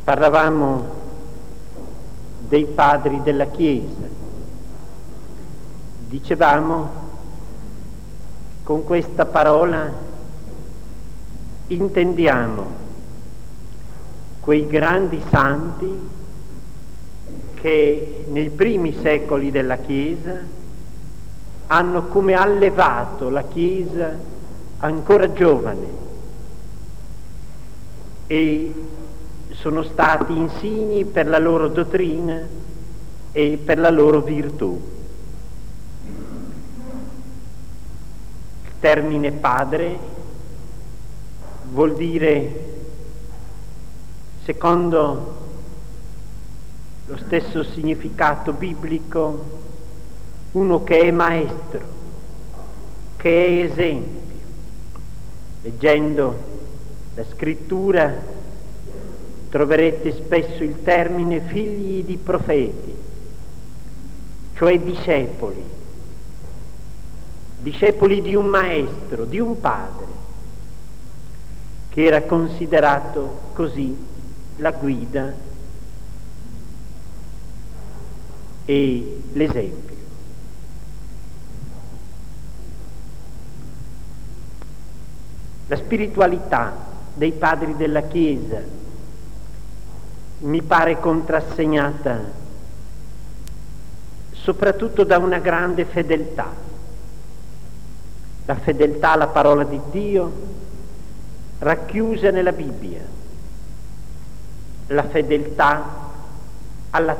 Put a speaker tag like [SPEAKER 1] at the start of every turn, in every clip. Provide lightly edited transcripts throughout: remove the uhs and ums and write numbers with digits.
[SPEAKER 1] Parlavamo dei padri della Chiesa. Dicevamo, con questa parola intendiamo quei grandi santi che nei primi secoli della Chiesa hanno come allevato la Chiesa ancora giovane e sono stati insigni per la loro dottrina e per la loro virtù. Il termine padre vuol dire, secondo lo stesso significato biblico, uno che è maestro, che è esempio. Leggendo la scrittura troverete spesso il termine figli di profeti, cioè discepoli di un maestro, di un padre, che era considerato così la guida e l'esempio. La spiritualità dei padri della Chiesa mi pare contrassegnata soprattutto da una grande fedeltà. La fedeltà alla parola di Dio racchiusa nella Bibbia, la fedeltà alla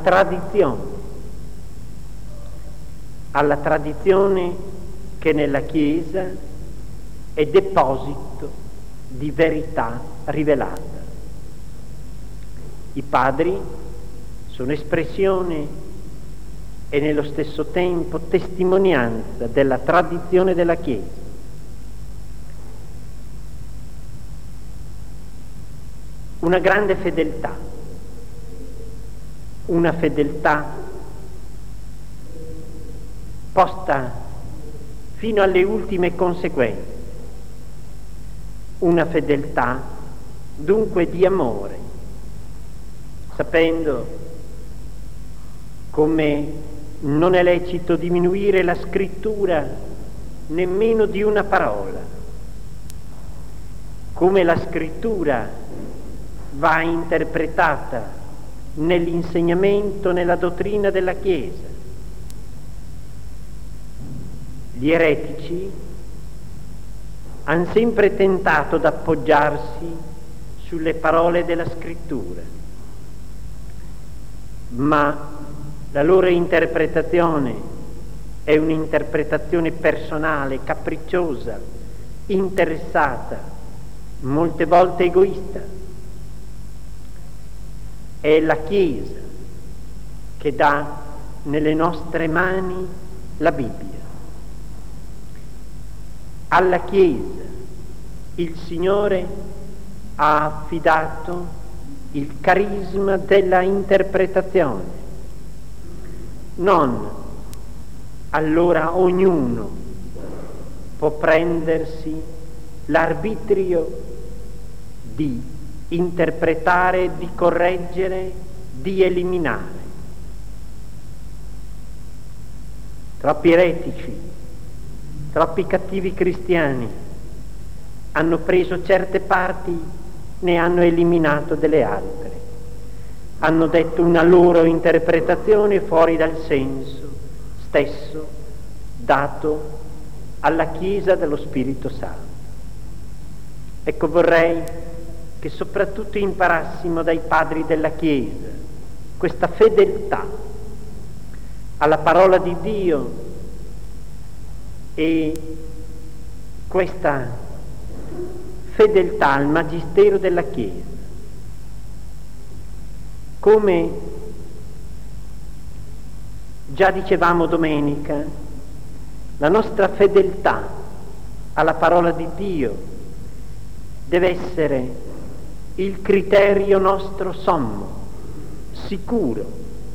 [SPEAKER 1] tradizione che nella Chiesa è deposito di verità rivelata. I padri sono espressione e nello stesso tempo testimonianza della tradizione della Chiesa. Una grande fedeltà, una fedeltà posta fino alle ultime conseguenze, una fedeltà dunque di amore, sapendo come non è lecito diminuire la scrittura nemmeno di una parola, come la scrittura va interpretata nell'insegnamento, nella dottrina della Chiesa. Gli eretici hanno sempre tentato d'appoggiarsi sulle parole della scrittura, ma la loro interpretazione è un'interpretazione personale, capricciosa, interessata, molte volte egoista. È la Chiesa che dà nelle nostre mani la Bibbia. Alla Chiesa il Signore ha affidato il carisma della interpretazione. Non allora ognuno può prendersi l'arbitrio di interpretare, di correggere, di eliminare. Troppi eretici, troppi cattivi cristiani hanno preso certe parti, ne hanno eliminato delle altre, hanno detto una loro interpretazione fuori dal senso stesso dato alla Chiesa dello Spirito Santo. Ecco, vorrei che soprattutto imparassimo dai padri della Chiesa questa fedeltà alla parola di Dio e questa fedeltà al magistero della Chiesa. Come già dicevamo domenica, la nostra fedeltà alla parola di Dio deve essere il criterio nostro sommo, sicuro.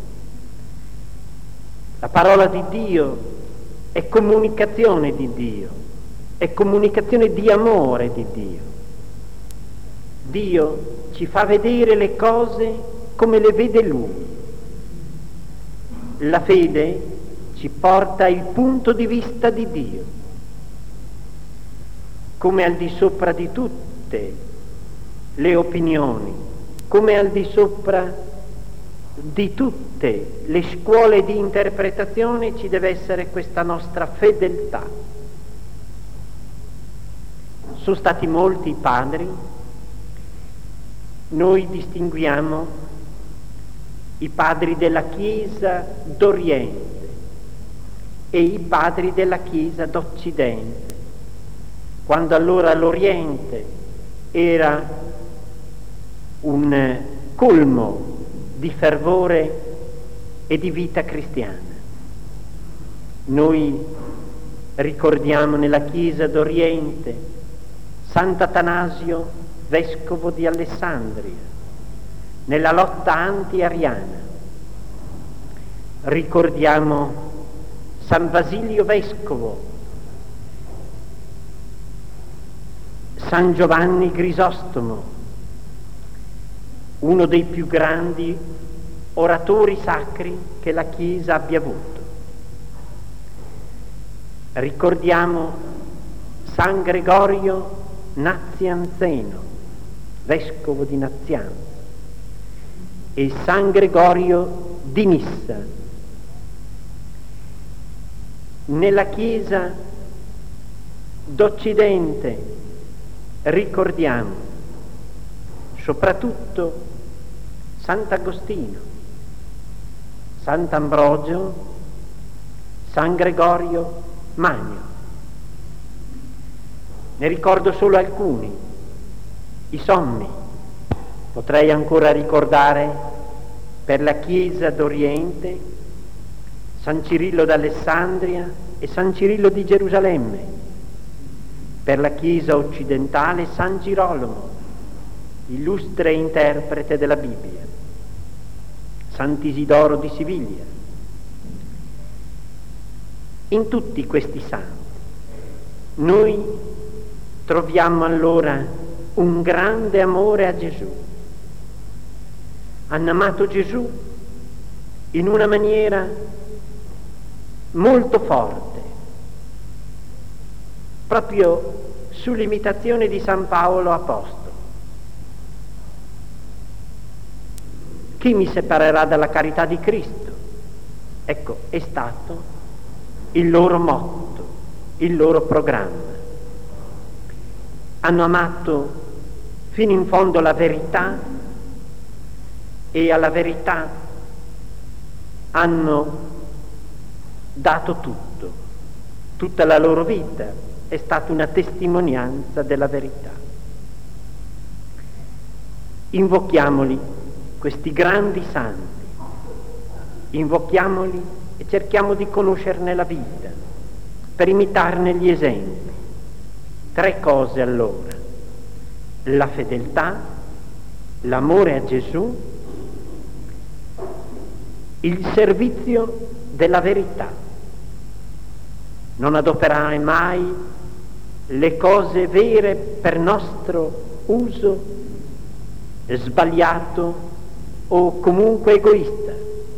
[SPEAKER 1] La parola di Dio è comunicazione di Dio, è comunicazione di amore di Dio. Dio ci fa vedere le cose come le vede Lui. La fede ci porta al punto di vista di Dio, come al di sopra di tutte le opinioni, come al di sopra di tutte le scuole di interpretazione ci deve essere questa nostra fedeltà. Sono stati molti i padri, noi distinguiamo i padri della Chiesa d'Oriente e i padri della Chiesa d'Occidente, quando allora l'Oriente era un colmo di fervore e di vita cristiana. Noi ricordiamo nella Chiesa d'Oriente Sant'Atanasio, vescovo di Alessandria, nella lotta anti-ariana. Ricordiamo San Basilio vescovo, San Giovanni Grisostomo, uno dei più grandi oratori sacri che la Chiesa abbia avuto. Ricordiamo San Gregorio Nazianzeno, vescovo di Nazianzo, e San Gregorio di Nissa. Nella Chiesa d'Occidente ricordiamo soprattutto Sant'Agostino, Sant'Ambrogio, San Gregorio Magno. Ne ricordo solo alcuni, i sommi. Potrei ancora ricordare per la Chiesa d'Oriente San Cirillo d'Alessandria e San Cirillo di Gerusalemme, per la Chiesa occidentale San Girolamo, illustre interprete della Bibbia, Sant'Isidoro di Siviglia. In tutti questi santi noi troviamo allora un grande amore a Gesù. Hanno amato Gesù in una maniera molto forte, proprio sull'imitazione di San Paolo Apostolo. Chi mi separerà dalla carità di Cristo? Ecco, è stato il loro motto, il loro programma. Hanno amato fino in fondo la verità e alla verità hanno dato tutto. Tutta la loro vita è stata una testimonianza della verità. Invochiamoli, questi grandi santi, invochiamoli e cerchiamo di conoscerne la vita, per imitarne gli esempi. 3 cose allora: la fedeltà, l'amore a Gesù, il servizio della verità. Non adoperare mai le cose vere per nostro uso sbagliato o comunque egoista.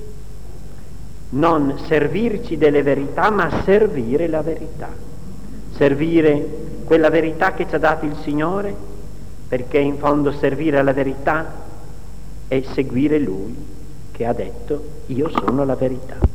[SPEAKER 1] Non servirci delle verità, ma servire la verità. Servire quella verità che ci ha dato il Signore, perché in fondo servire la verità è seguire Lui che ha detto: io sono la verità.